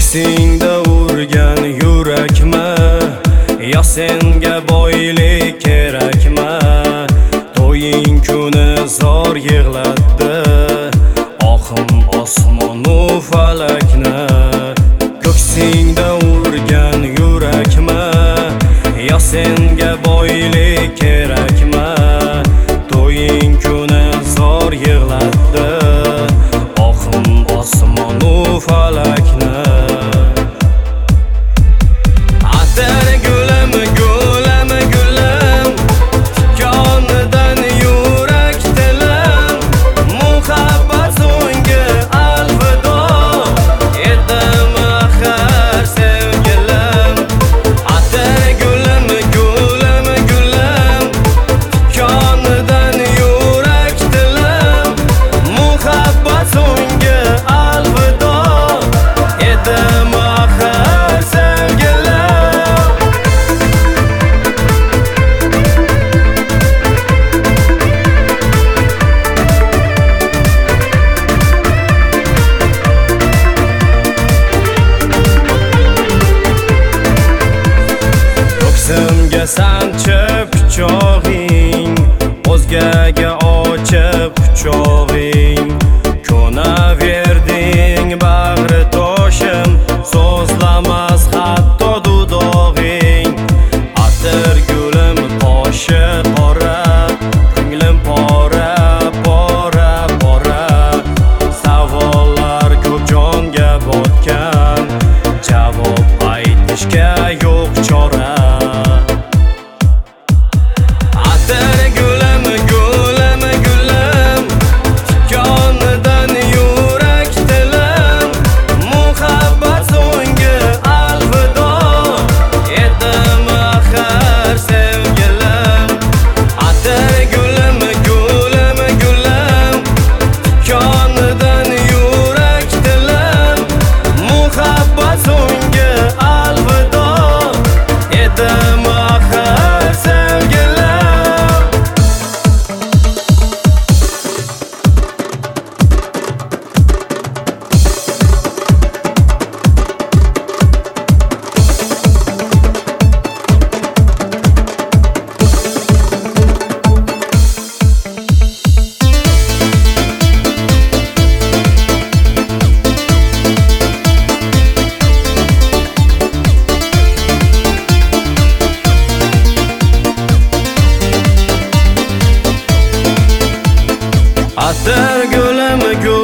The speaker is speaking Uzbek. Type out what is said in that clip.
ko'ksingda urgan yurakma, yo senga boylik kerakma? To'ying kuni zor yig'latdi oqim osmonu falakni. Ko'ksingda urgan yurakma, yo senga boylik kerakma? To'ying kuni zor yig'latdi oqim osmonu falakni. Atar gulim gulim gulim, tikonidan yurak tilim, muhabbat so'nggi alvido edim axir sevgilim. Atar gulim gulim gulim, tikonidan yurak tilim, muhabbat so'nggi alvido edim axir sevgilim. Ko'ksimga sanchib quchog'ing, o'zgaga ochib quchog'ing, ko'naverding bag'ri toshim, so'zlamas hatto dudog'ing. Atir gulim toshi qora, ko'nglim pora pora pora, savollar ko'p jonga botgan, javob aytishga yo'q chora. Atir gulim gulim gulim, tikonidan yurak tilim, muhabbat so'nggi alvido edim axir sevgilim. Atir gulim gulim gulim, tikonidan yurak tilim, muhabbat so'nggi alvido edim axir sevgilim. Atir gulim